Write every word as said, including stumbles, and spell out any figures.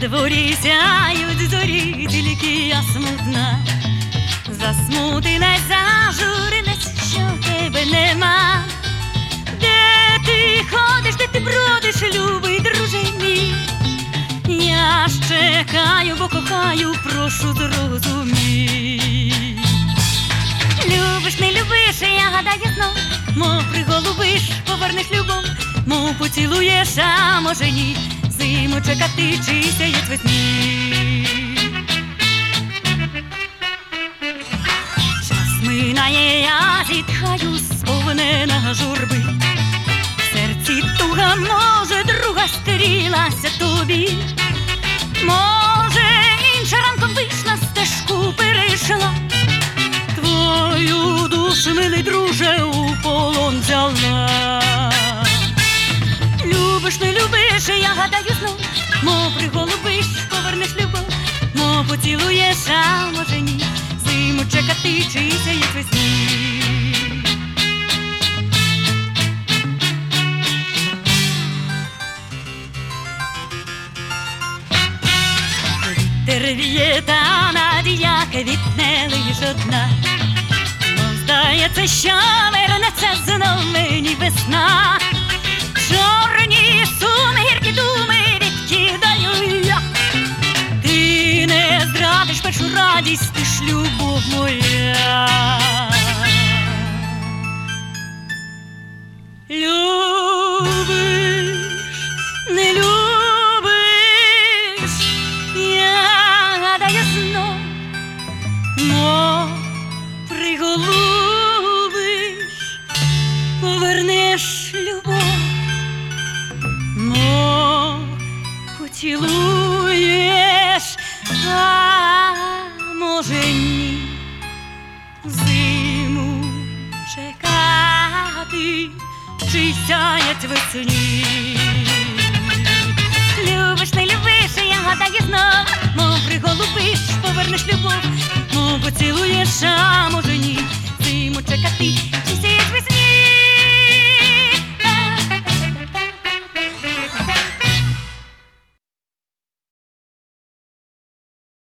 дворі сяють зорі, тільки я смутна, засмутилась, зажурилась, що тебе нема. Де ти ходиш, де ти бродиш, любий друже мій? Я ж чекаю, бо кохаю, прошу зрозумій. Любиш, не любиш, я гадаю знов, мов приголубиш, повернеш любов, мов поцілуєш, а може ні, зиму чекати чи сяють весні. Час минає, я зітхаю, сповнена журби, в серці туга, може, друга стрілася тобі, може, інша ранком вийшла, стежку перейшла, твою душу, милий друже, у полон взяла. Любиш, не любиш, я гадаю знов, мов приголубиш, повернеш любов, мов поцілуєш, а може ні, зиму чекати чи сяють весні. Вітер віє, та надія квітне лиш одна, мов здається, що вернеться знов мені весна. Чорні суми, гіркі думи відкидаю я, ти не зрадиш першу радість, ти ж любов моя. Любиш, не любиш, я гадаю знов, мов приголубиш, повернеш любов, мов поцілуєш, а може ні, зиму чекати чи сяять весні. Любиш, не любиш, я гадаю знов, мов приголубиш, повернеш любов, мов поцілуєш, а може ні,